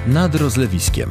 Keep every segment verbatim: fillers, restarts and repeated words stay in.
nad rozlewiskiem.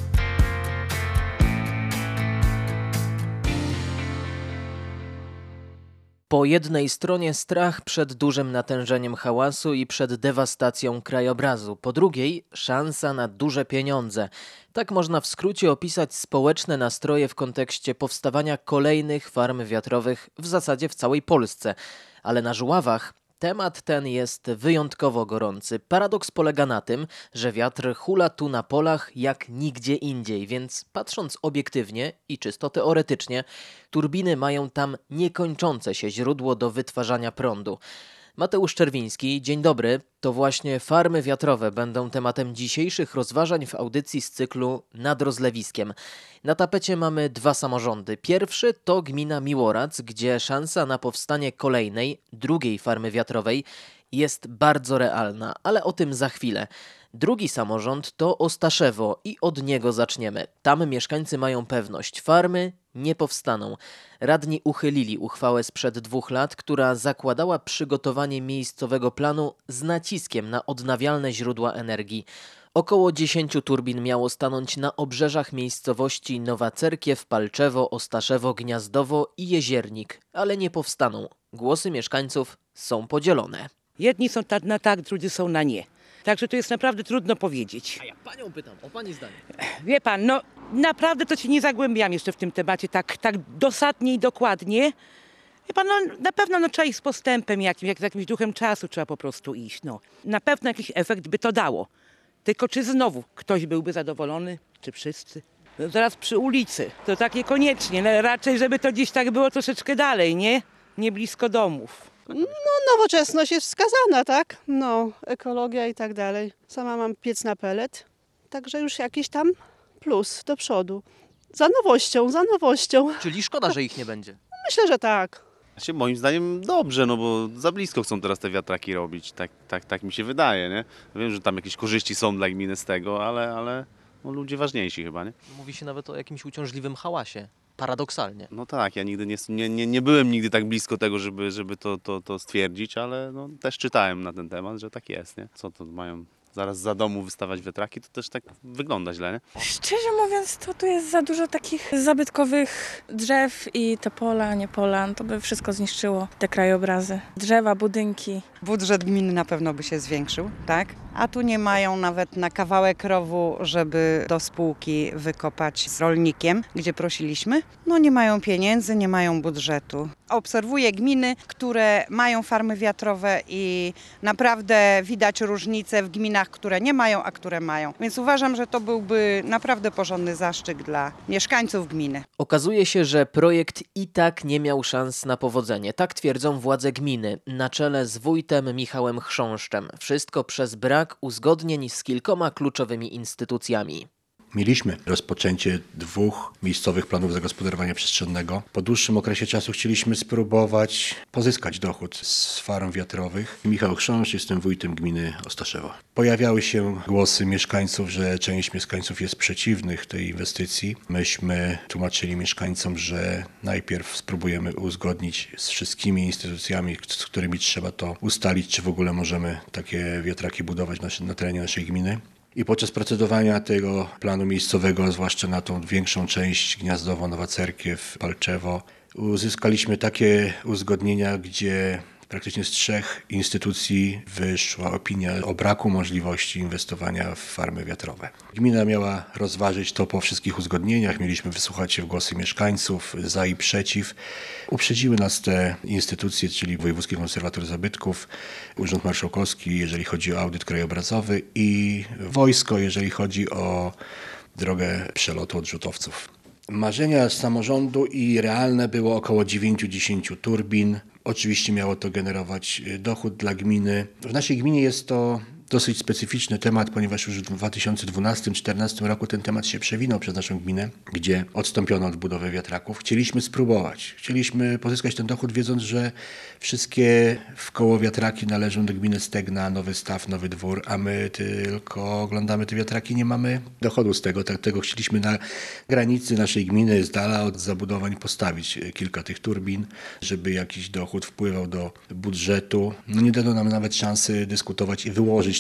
Po jednej stronie strach przed dużym natężeniem hałasu i przed dewastacją krajobrazu, po drugiej szansa na duże pieniądze. Tak można w skrócie opisać społeczne nastroje w kontekście powstawania kolejnych farm wiatrowych w zasadzie w całej Polsce. Ale na Żuławach temat ten jest wyjątkowo gorący. Paradoks polega na tym, że wiatr hula tu na polach jak nigdzie indziej, więc patrząc obiektywnie i czysto teoretycznie, turbiny mają tam niekończące się źródło do wytwarzania prądu. Mateusz Czerwiński, dzień dobry. To właśnie farmy wiatrowe będą tematem dzisiejszych rozważań w audycji z cyklu Nad rozlewiskiem. Na tapecie mamy dwa samorządy. Pierwszy to gmina Miłorac, gdzie szansa na powstanie kolejnej, drugiej farmy wiatrowej jest bardzo realna, ale o tym za chwilę. Drugi samorząd to Ostaszewo i od niego zaczniemy. Tam mieszkańcy mają pewność, farmy nie powstaną. Radni uchylili uchwałę sprzed dwóch lat, która zakładała przygotowanie miejscowego planu z naciskiem na odnawialne źródła energii. Około dziesięciu turbin miało stanąć na obrzeżach miejscowości Nowa Cerkiew, Palczewo, Ostaszewo, Gniazdowo i Jeziernik, ale nie powstaną. Głosy mieszkańców są podzielone. Jedni są tak na tak, drudzy są na nie. Także to jest naprawdę trudno powiedzieć. A ja panią pytam, o pani zdanie. Wie pan, no naprawdę to się nie zagłębiam jeszcze w tym temacie tak, tak dosadnie i dokładnie. Wie pan, no na pewno no, trzeba iść z postępem jakim, jak z jakimś duchem czasu trzeba po prostu iść. No. Na pewno jakiś efekt by to dało. Tylko czy znowu ktoś byłby zadowolony, czy wszyscy? No, zaraz przy ulicy, to tak niekoniecznie. No, raczej, żeby to gdzieś tak było troszeczkę dalej, nie? Nie blisko domów. No nowoczesność jest wskazana, tak? No, ekologia i tak dalej. Sama mam piec na pelet, także już jakiś tam plus do przodu. Za nowością, za nowością. Czyli szkoda, że ich nie będzie. Myślę, że tak. Znaczy, moim zdaniem dobrze, no bo za blisko chcą teraz te wiatraki robić, tak, tak, tak mi się wydaje, nie? Wiem, że tam jakieś korzyści są dla gminy z tego, ale, ale no, ludzie ważniejsi chyba, nie? Mówi się nawet o jakimś uciążliwym hałasie. Paradoksalnie. No tak, ja nigdy nie, nie, nie, nie byłem nigdy tak blisko tego, żeby, żeby to, to, to stwierdzić, ale no, też czytałem na ten temat, że tak jest, nie? Co to mają zaraz za domu wystawać wiatraki, to też tak wygląda źle, nie? Szczerze mówiąc, to tu jest za dużo takich zabytkowych drzew i te pola, nie pola, to by wszystko zniszczyło te krajobrazy. Drzewa, budynki. Budżet gminy na pewno by się zwiększył, tak? A tu nie mają nawet na kawałek rowu, żeby do spółki wykopać z rolnikiem, gdzie prosiliśmy. No nie mają pieniędzy, nie mają budżetu. Obserwuję gminy, które mają farmy wiatrowe i naprawdę widać różnice w gminach, które nie mają, a które mają. Więc uważam, że to byłby naprawdę porządny zaszczyt dla mieszkańców gminy. Okazuje się, że projekt i tak nie miał szans na powodzenie. Tak twierdzą władze gminy, na czele z wójtem Michałem Chrząszczem. Wszystko przez brak uzgodnień z kilkoma kluczowymi instytucjami. Mieliśmy rozpoczęcie dwóch miejscowych planów zagospodarowania przestrzennego. Po dłuższym okresie czasu chcieliśmy spróbować pozyskać dochód z farm wiatrowych. Michał Chrząszcz, jestem wójtem gminy Ostaszewo. Pojawiały się głosy mieszkańców, że część mieszkańców jest przeciwnych tej inwestycji. Myśmy tłumaczyli mieszkańcom, że najpierw spróbujemy uzgodnić z wszystkimi instytucjami, z którymi trzeba to ustalić, czy w ogóle możemy takie wiatraki budować na, na terenie naszej gminy. I podczas procedowania tego planu miejscowego, zwłaszcza na tą większą część Gniazdowo, Nowa Cerkiew, Palczewo, uzyskaliśmy takie uzgodnienia, gdzie praktycznie z trzech instytucji wyszła opinia o braku możliwości inwestowania w farmy wiatrowe. Gmina miała rozważyć to po wszystkich uzgodnieniach, mieliśmy wysłuchać się w głosy mieszkańców za i przeciw. Uprzedziły nas te instytucje, czyli Wojewódzki Konserwator Zabytków, Urząd Marszałkowski, jeżeli chodzi o audyt krajobrazowy i wojsko, jeżeli chodzi o drogę przelotu odrzutowców. Marzenia samorządu i realne było około dziewięć do dziesięciu turbin. Oczywiście miało to generować dochód dla gminy. W naszej gminie jest to dosyć specyficzny temat, ponieważ już w dwa tysiące dwunastym do dwa tysiące czternastym roku ten temat się przewinął przez naszą gminę, gdzie odstąpiono od budowy wiatraków. Chcieliśmy spróbować. Chcieliśmy pozyskać ten dochód, wiedząc, że wszystkie wkoło wiatraki należą do gminy Stegna, Nowy Staw, Nowy Dwór, a my tylko oglądamy te wiatraki, nie mamy dochodu z tego. Dlatego chcieliśmy na granicy naszej gminy, z dala od zabudowań, postawić kilka tych turbin, żeby jakiś dochód wpływał do budżetu. No nie dano nam nawet szansy dyskutować i wyłożyć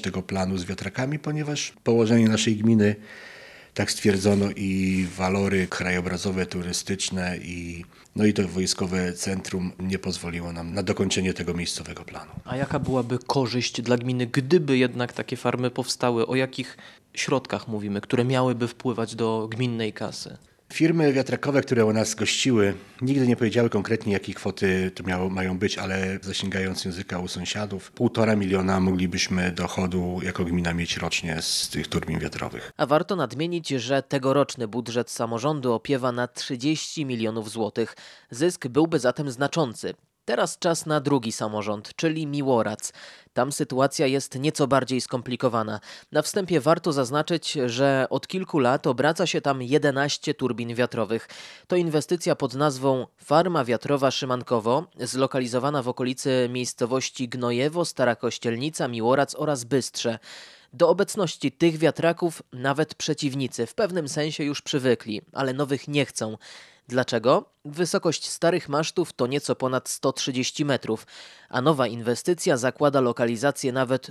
tego planu z wiatrakami, ponieważ położenie naszej gminy, tak stwierdzono, i walory krajobrazowe, turystyczne i, no i to wojskowe centrum nie pozwoliło nam na dokończenie tego miejscowego planu. A jaka byłaby korzyść dla gminy, gdyby jednak takie farmy powstały? O jakich środkach mówimy, które miałyby wpływać do gminnej kasy? Firmy wiatrakowe, które u nas gościły, nigdy nie powiedziały konkretnie, jakie kwoty to miało, mają być, ale zasięgając języka u sąsiadów, półtora miliona moglibyśmy dochodu jako gmina mieć rocznie z tych turbin wiatrowych. A warto nadmienić, że tegoroczny budżet samorządu opiewa na trzydzieści milionów złotych. Zysk byłby zatem znaczący. Teraz czas na drugi samorząd, czyli Miłorac. Tam sytuacja jest nieco bardziej skomplikowana. Na wstępie warto zaznaczyć, że od kilku lat obraca się tam jedenaście turbin wiatrowych. To inwestycja pod nazwą Farma Wiatrowa Szymankowo, zlokalizowana w okolicy miejscowości Gnojewo, Stara Kościelnica, Miłorac oraz Bystrze. Do obecności tych wiatraków nawet przeciwnicy w pewnym sensie już przywykli, ale nowych nie chcą. Dlaczego? Wysokość starych masztów to nieco ponad sto trzydzieści metrów, a nowa inwestycja zakłada lokalizację nawet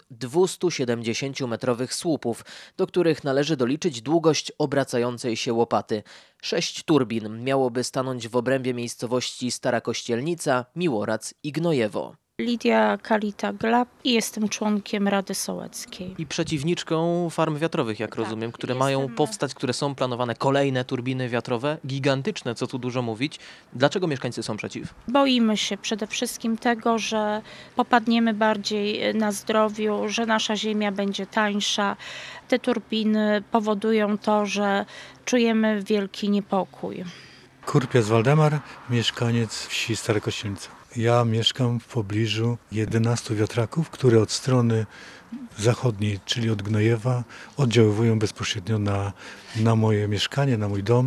dwieście-siedemdziesięciometrowych słupów, do których należy doliczyć długość obracającej się łopaty. Sześć turbin miałoby stanąć w obrębie miejscowości Stara Kościelnica, Miłorac i Gnojewo. Lidia Kalita-Glab i jestem członkiem Rady Sołeckiej. I przeciwniczką farm wiatrowych, jak Tak, rozumiem, które jestem- mają powstać, które są planowane, kolejne turbiny wiatrowe, gigantyczne, co tu dużo mówić. Dlaczego mieszkańcy są przeciw? Boimy się przede wszystkim tego, że popadniemy bardziej na zdrowiu, że nasza ziemia będzie tańsza. Te turbiny powodują to, że czujemy wielki niepokój. Kurpiec Waldemar, mieszkaniec wsi Stara Kościelnica. Ja mieszkam w pobliżu jedenastu wiatraków, które od strony zachodniej, czyli od Gnojewa, oddziaływują bezpośrednio na, na moje mieszkanie, na mój dom.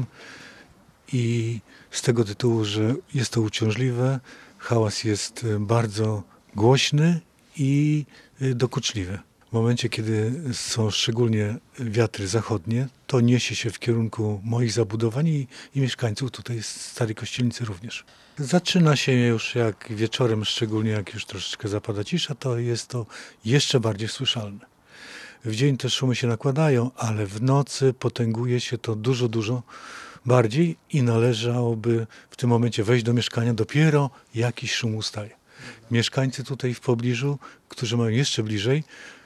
I z tego tytułu, że jest to uciążliwe, hałas jest bardzo głośny i dokuczliwy. W momencie, kiedy są szczególnie wiatry zachodnie, to niesie się w kierunku moich zabudowań i, i mieszkańców tutaj z Starej Kościelnicy również. Zaczyna się już jak wieczorem, szczególnie jak już troszeczkę zapada cisza, to jest to jeszcze bardziej słyszalne. W dzień te szumy się nakładają, ale w nocy potęguje się to dużo, dużo bardziej i należałoby w tym momencie wejść do mieszkania, dopiero jakiś szum ustaje. Mieszkańcy tutaj w pobliżu, którzy mają jeszcze bliżej,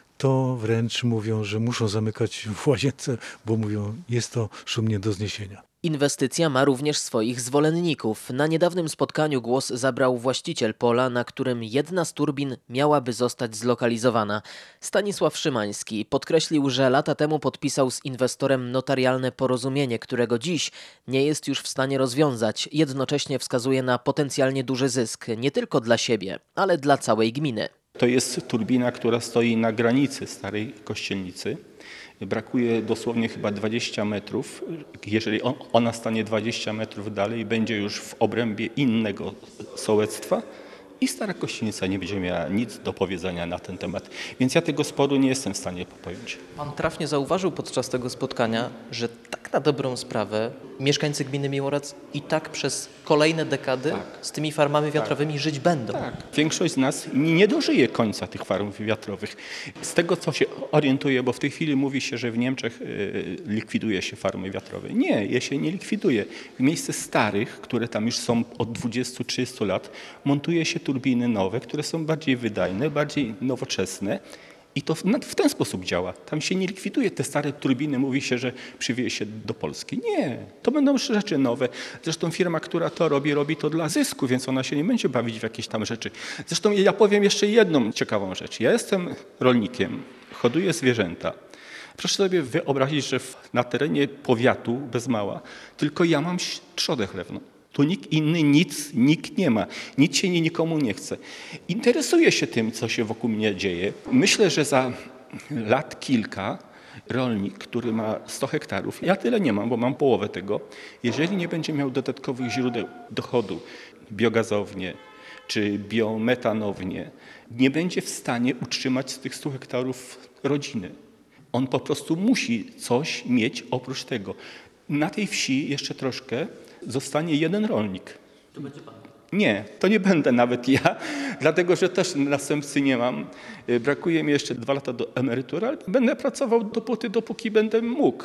to wręcz mówią, że muszą zamykać w łazience, bo mówią, jest to szum nie do zniesienia. Inwestycja ma również swoich zwolenników. Na niedawnym spotkaniu głos zabrał właściciel pola, na którym jedna z turbin miałaby zostać zlokalizowana. Stanisław Szymański podkreślił, że lata temu podpisał z inwestorem notarialne porozumienie, którego dziś nie jest już w stanie rozwiązać. Jednocześnie wskazuje na potencjalnie duży zysk, nie tylko dla siebie, ale dla całej gminy. To jest turbina, która stoi na granicy Starej Kościelnicy. Brakuje dosłownie chyba dwadzieścia metrów. Jeżeli ona stanie dwadzieścia metrów dalej, będzie już w obrębie innego sołectwa i Stara Kościelnica nie będzie miała nic do powiedzenia na ten temat. Więc ja tego sporu nie jestem w stanie pojąć. Pan trafnie zauważył podczas tego spotkania, że tak na dobrą sprawę mieszkańcy gminy Miłorac i tak przez kolejne dekady Tak. z tymi farmami wiatrowymi żyć będą. Tak. Większość z nas nie dożyje końca tych farm wiatrowych. Z tego, co się orientuję, bo w tej chwili mówi się, że w Niemczech y, likwiduje się farmy wiatrowe. Nie, je się nie likwiduje. W miejsce starych, które tam już są od dwudziestu trzydziestu lat, montuje się turbiny nowe, które są bardziej wydajne, bardziej nowoczesne. I to w, w ten sposób działa. Tam się nie likwiduje te stare turbiny, mówi się, że przywieje się do Polski. Nie, to będą rzeczy nowe. Zresztą firma, która to robi, robi to dla zysku, więc ona się nie będzie bawić w jakieś tam rzeczy. Zresztą ja powiem jeszcze jedną ciekawą rzecz. Ja jestem rolnikiem, hoduję zwierzęta. Proszę sobie wyobrazić, że na terenie powiatu bez mała tylko ja mam trzodę chlewną. Tu nikt inny nic, nikt nie ma. Nic się nikomu nie chce. Interesuję się tym, co się wokół mnie dzieje. Myślę, że za lat kilka rolnik, który ma sto hektarów, ja tyle nie mam, bo mam połowę tego, jeżeli nie będzie miał dodatkowych źródeł dochodu, biogazownie czy biometanownie, nie będzie w stanie utrzymać z tych stu hektarów rodziny. On po prostu musi coś mieć oprócz tego. Na tej wsi jeszcze troszkę zostanie jeden rolnik. To będzie pan. Nie, to nie będę nawet ja, dlatego że też następcy nie mam. Brakuje mi jeszcze dwa lata do emerytury, ale będę pracował dopóty, dopóki będę mógł.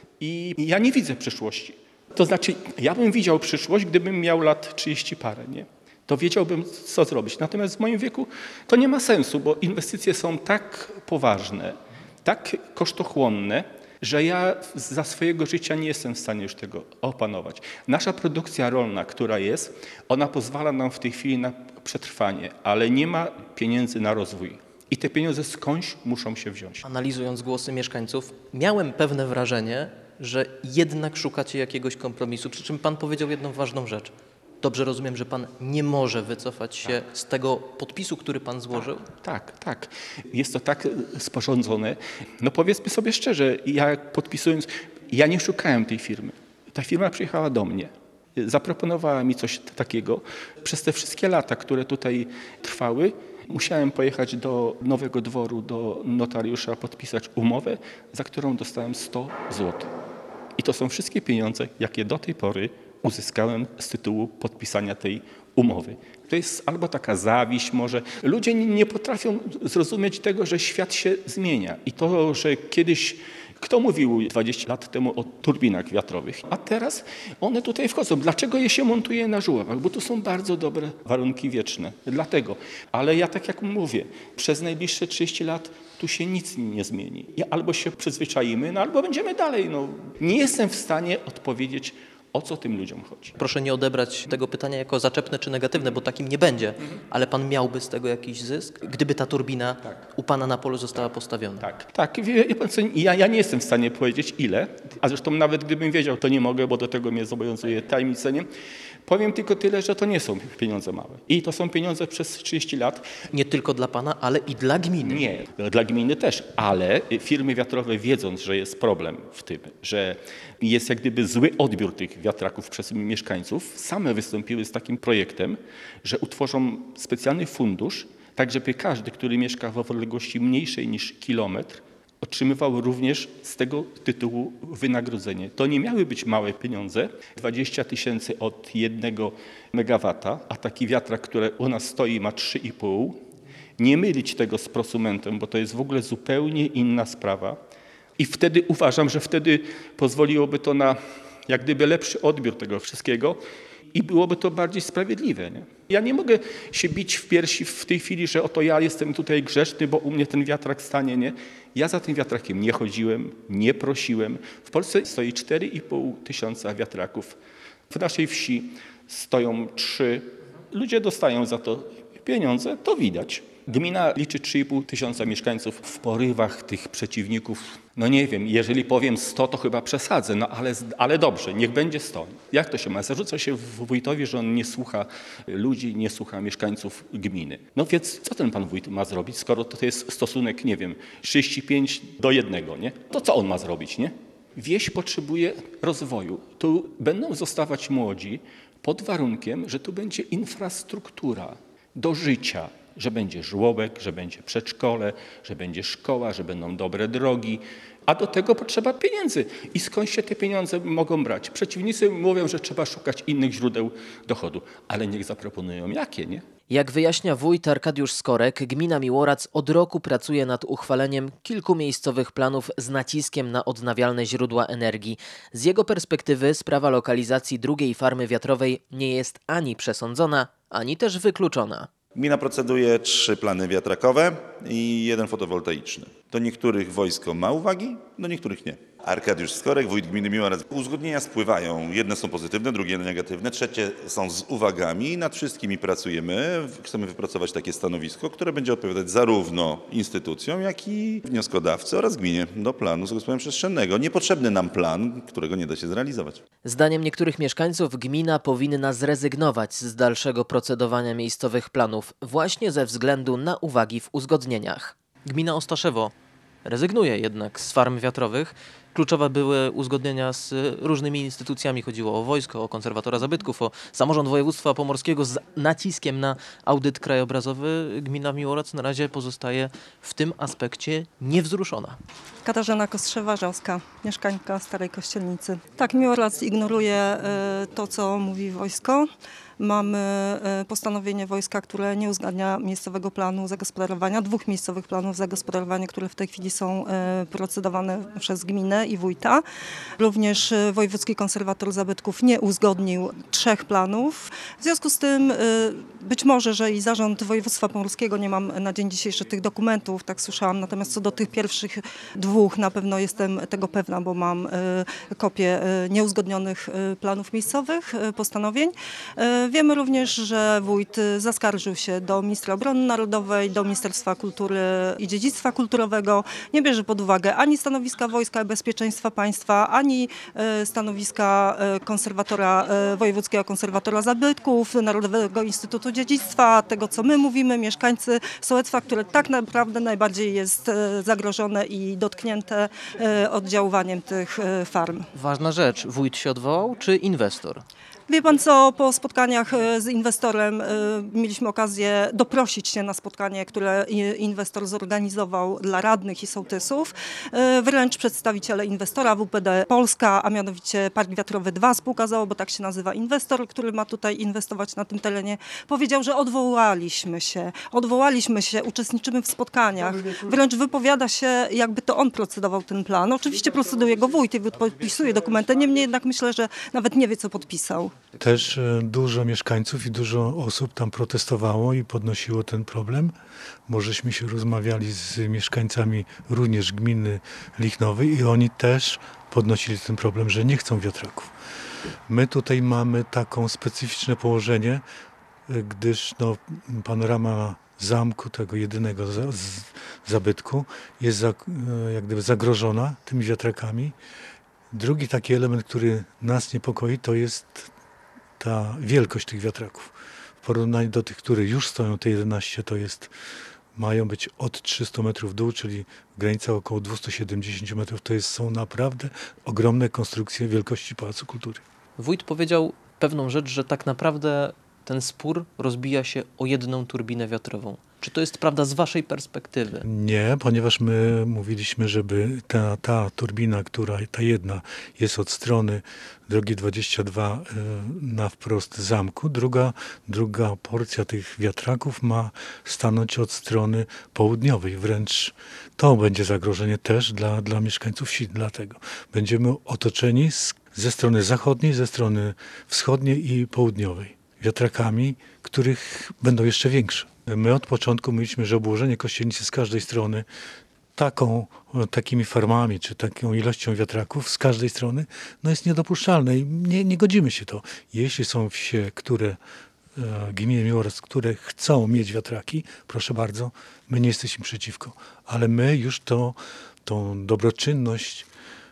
I ja nie widzę przyszłości. To znaczy, ja bym widział przyszłość, gdybym miał lat trzydzieści parę, nie? To wiedziałbym, co zrobić. Natomiast w moim wieku to nie ma sensu, bo inwestycje są tak poważne, tak kosztochłonne, że ja za swojego życia nie jestem w stanie już tego opanować. Nasza produkcja rolna, która jest, ona pozwala nam w tej chwili na przetrwanie, ale nie ma pieniędzy na rozwój. I te pieniądze skądś muszą się wziąć. Analizując głosy mieszkańców, miałem pewne wrażenie, że jednak szukacie jakiegoś kompromisu, przy czym pan powiedział jedną ważną rzecz. Dobrze rozumiem, że pan nie może wycofać się tak. z tego podpisu, który pan złożył? Tak, tak. Jest to tak sporządzone. No powiedzmy sobie szczerze, ja podpisując, ja nie szukałem tej firmy. Ta firma przyjechała do mnie. Zaproponowała mi coś takiego. Przez te wszystkie lata, które tutaj trwały, musiałem pojechać do Nowego Dworu, do notariusza, podpisać umowę, za którą dostałem sto złotych. I to są wszystkie pieniądze, jakie do tej pory uzyskałem z tytułu podpisania tej umowy. To jest albo taka zawiść może. Ludzie nie potrafią zrozumieć tego, że świat się zmienia. I to, że kiedyś, kto mówił dwadzieścia lat temu o turbinach wiatrowych, a teraz one tutaj wchodzą. Dlaczego je się montuje na żuławach? Bo tu są bardzo dobre warunki wieczne. Dlatego. Ale ja tak jak mówię, przez najbliższe trzydzieści lat tu się nic nie zmieni. I albo się przyzwyczaimy, no albo będziemy dalej. No. Nie jestem w stanie odpowiedzieć, o co tym ludziom chodzi. Proszę nie odebrać tego pytania jako zaczepne czy negatywne, bo takim nie będzie. Ale pan miałby z tego jakiś zysk, gdyby ta turbina tak. u pana na polu została postawiona? Tak, tak. Wie, wie pan co, ja, ja nie jestem w stanie powiedzieć ile, a zresztą nawet gdybym wiedział, to nie mogę, bo do tego mnie zobowiązuje tajemnica. Nie? Powiem tylko tyle, że to nie są pieniądze małe. I to są pieniądze przez trzydzieści lat. Nie tylko dla pana, ale i dla gminy. Nie, dla gminy też, ale firmy wiatrowe, wiedząc, że jest problem w tym, że jest jak gdyby zły odbiór tych wiatraków przez mieszkańców, same wystąpiły z takim projektem, że utworzą specjalny fundusz, tak żeby każdy, który mieszka w odległości mniejszej niż kilometr, otrzymywał również z tego tytułu wynagrodzenie. To nie miały być małe pieniądze, dwadzieścia tysięcy od jednego megawata, a taki wiatrak, który u nas stoi, ma trzy i pół. Nie mylić tego z prosumentem, bo to jest w ogóle zupełnie inna sprawa. I wtedy uważam, że wtedy pozwoliłoby to na jak gdyby lepszy odbiór tego wszystkiego i byłoby to bardziej sprawiedliwe. Nie? Ja nie mogę się bić w piersi w tej chwili, że oto ja jestem tutaj grzeczny, bo u mnie ten wiatrak stanie. Nie? Ja za tym wiatrakiem nie chodziłem, nie prosiłem. W Polsce stoi cztery i pół tysiąca wiatraków. W naszej wsi stoją trzy. Ludzie dostają za to pieniądze, to widać. Gmina liczy trzy i pół tysiąca mieszkańców. W porywach tych przeciwników, no nie wiem, jeżeli powiem sto, to chyba przesadzę, no ale, ale dobrze, niech będzie sto. Jak to się ma? Zarzuca się wójtowi, że on nie słucha ludzi, nie słucha mieszkańców gminy. No więc co ten pan wójt ma zrobić, skoro to jest stosunek, nie wiem, trzydzieści pięć do jednego, nie? To co on ma zrobić, nie? Wieś potrzebuje rozwoju. Tu będą zostawać młodzi pod warunkiem, że tu będzie infrastruktura do życia. Że będzie żłobek, że będzie przedszkole, że będzie szkoła, że będą dobre drogi, a do tego potrzeba pieniędzy. I skąd się te pieniądze mogą brać? Przeciwnicy mówią, że trzeba szukać innych źródeł dochodu, ale niech zaproponują jakie, nie? Jak wyjaśnia wójt Arkadiusz Skorek, gmina Miłorac od roku pracuje nad uchwaleniem kilku miejscowych planów z naciskiem na odnawialne źródła energii. Z jego perspektywy sprawa lokalizacji drugiej farmy wiatrowej nie jest ani przesądzona, ani też wykluczona. Gmina proceduje trzy plany wiatrakowe i jeden fotowoltaiczny. Do niektórych wojsko ma uwagi, do niektórych nie. Arkadiusz Skorek, wójt gminy Miłorac. Uzgodnienia spływają. Jedne są pozytywne, drugie negatywne, trzecie są z uwagami. Nad wszystkimi pracujemy. Chcemy wypracować takie stanowisko, które będzie odpowiadać zarówno instytucjom, jak i wnioskodawcy oraz gminie do planu zagospodarowania przestrzennego. Niepotrzebny nam plan, którego nie da się zrealizować. Zdaniem niektórych mieszkańców gmina powinna zrezygnować z dalszego procedowania miejscowych planów właśnie ze względu na uwagi w uzgodnieniach. Gmina Ostaszewo rezygnuje jednak z farm wiatrowych. kluczowe były uzgodnienia z różnymi instytucjami. Chodziło o wojsko, o konserwatora zabytków, o samorząd województwa pomorskiego z naciskiem na audyt krajobrazowy. Gmina Miłorac na razie pozostaje w tym aspekcie niewzruszona. Katarzyna Kostrzewa-Żałska, mieszkanka Starej Kościelnicy. Tak, Miłorac ignoruje y, to, co mówi wojsko. Mamy postanowienie wojska, które nie uzgadnia miejscowego planu zagospodarowania, dwóch miejscowych planów zagospodarowania, które w tej chwili są procedowane przez gminę i wójta. Również Wojewódzki Konserwator Zabytków nie uzgodnił trzech planów. W związku z tym być może, że i Zarząd Województwa Pomorskiego, nie mam na dzień dzisiejszy tych dokumentów, tak słyszałam, natomiast co do tych pierwszych dwóch na pewno jestem tego pewna, bo mam kopię nieuzgodnionych planów miejscowych, postanowień. Wiemy również, że wójt zaskarżył się do ministra obrony narodowej, do Ministerstwa Kultury i Dziedzictwa Kulturowego. Nie bierze pod uwagę ani stanowiska Wojska Bezpieczeństwa Państwa, ani stanowiska konserwatora, Wojewódzkiego Konserwatora Zabytków, Narodowego Instytutu Dziedzictwa, tego co my mówimy, mieszkańcy sołectwa, które tak naprawdę najbardziej jest zagrożone i dotknięte oddziaływaniem tych farm. Ważna rzecz, wójt się odwołał czy inwestor? Wie pan co, po spotkaniach z inwestorem mieliśmy okazję doprosić się na spotkanie, które inwestor zorganizował dla radnych i sołtysów. Wręcz przedstawiciele inwestora W P D Polska, a mianowicie Park Wiatrowy dwa spółka z o o, bo tak się nazywa inwestor, który ma tutaj inwestować na tym terenie, powiedział, że odwołaliśmy się, odwołaliśmy się, uczestniczymy w spotkaniach. Wręcz wypowiada się, jakby to on procedował ten plan. Oczywiście proceduje go wójt i podpisuje dokumenty, niemniej jednak myślę, że nawet nie wie, co podpisał. Też dużo mieszkańców i dużo osób tam protestowało i podnosiło ten problem, bo żeśmy się rozmawiali z mieszkańcami również gminy Lichnowej i oni też podnosili ten problem, że nie chcą wiatraków. My tutaj mamy taką specyficzne położenie, gdyż no, panorama zamku, tego jedynego za, z, zabytku, jest za, jak gdyby zagrożona tymi wiatrakami. Drugi taki element, który nas niepokoi, to jest ta wielkość tych wiatraków. W porównaniu do tych, które już stoją, te jedenaście, to jest, mają być od trzystu metrów w dół, czyli w granicach około dwieście siedemdziesiąt metrów. To jest, są naprawdę ogromne konstrukcje wielkości Pałacu Kultury. Wójt powiedział pewną rzecz, że tak naprawdę ten spór rozbija się o jedną turbinę wiatrową. Czy to jest prawda z waszej perspektywy? Nie, ponieważ my mówiliśmy, żeby ta, ta turbina, która, ta jedna jest od strony drogi dwadzieścia dwa na wprost zamku, druga, druga porcja tych wiatraków ma stanąć od strony południowej. Wręcz to będzie zagrożenie też dla, dla mieszkańców wsi. Dlatego będziemy otoczeni z, ze strony zachodniej, ze strony wschodniej i południowej wiatrakami, których będą jeszcze większe. My od początku mówiliśmy, że obłożenie Kościelnicy z każdej strony taką, takimi farmami czy taką ilością wiatraków z każdej strony no jest niedopuszczalne i nie, nie godzimy się to. Jeśli są wsie, które gminy Miłorac, które chcą mieć wiatraki, proszę bardzo, my nie jesteśmy przeciwko, ale my już to, tą dobroczynność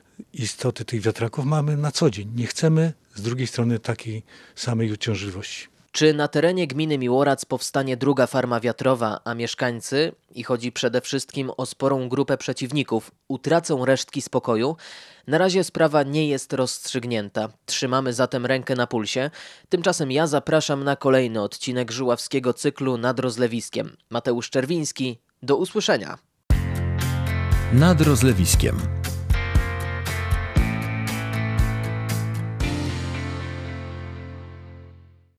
istoty tych wiatraków mamy na co dzień. Nie chcemy z drugiej strony takiej samej uciążliwości. Czy na terenie gminy Miłorac powstanie druga farma wiatrowa, a mieszkańcy, i chodzi przede wszystkim o sporą grupę przeciwników, utracą resztki spokoju? Na razie sprawa nie jest rozstrzygnięta. Trzymamy zatem rękę na pulsie. Tymczasem ja zapraszam na kolejny odcinek żuławskiego cyklu Nad Rozlewiskiem. Mateusz Czerwiński, do usłyszenia. Nad Rozlewiskiem.